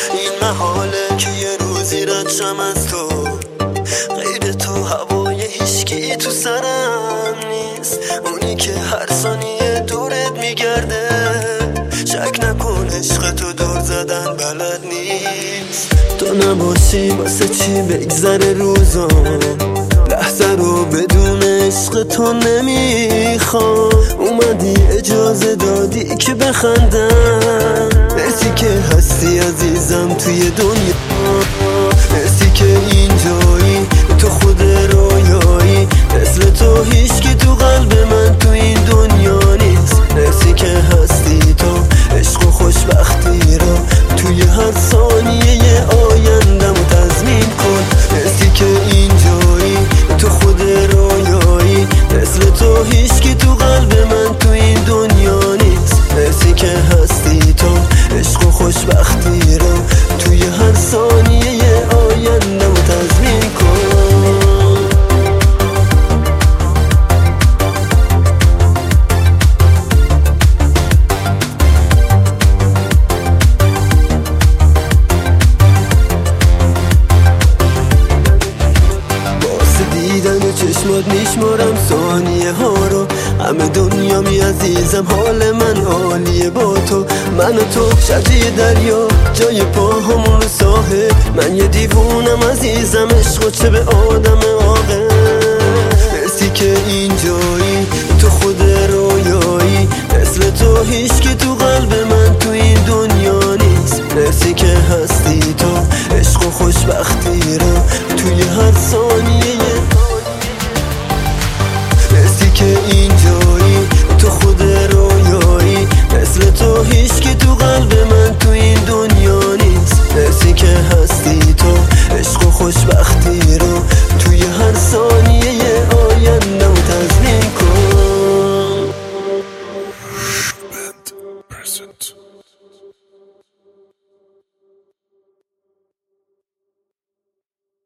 این محاله که یه روزی رد شم از تو، غیر تو هوای هیچکی تو سرم نیست، اونی که هر ثانیه دورت میگرده. شک نکن عشق تو دور زدن بلد نیست. تو نباشی واسه چی بگذره روزم، لحظه رو بدون عشق تو نمیخوام. اومدی اجازه دادی که بخندم، مرسی که هستی عزیزم توی دنیا، مرسی که اینجایی تو خود رویایی، مثل تو هیچکی تو قلب من تو این دنیا نیست. مرسی که هستی تو، عشق و خوشبختی رو توی هر ثانیه آیندم و تضمین کن. مرسی که اینجایی تو خود رویایی، مثل تو هیچکی تو قلب من تو این دنیا نیست. مرسی که هستی تو، عشق و خوشبختی رو توی هر ثانیه آیندم و تضمین کن. چشمات میشمارم ثانیه ها رو، همه دنیا می عزیزم، حال من عالیه با تو. من و تو شجی دریا، جای پاهامون رو ساحل، من یه دیوونم عزیزم، عشق چه به آدم عاقل. مرسی که اینجایی تو خود رویایی، مثل تو هیچکی تو قلب من تو این دنیا نیست. مرسی که هستی تو، عشق و خوشبختی رو توی هر ثانیه. مرسی که اینجایی تو خود رویایی، مثل تو هیچکی تو قلب من تو این دنیا نیست. مرسی که هستی تو، عشق و خوشبختی رو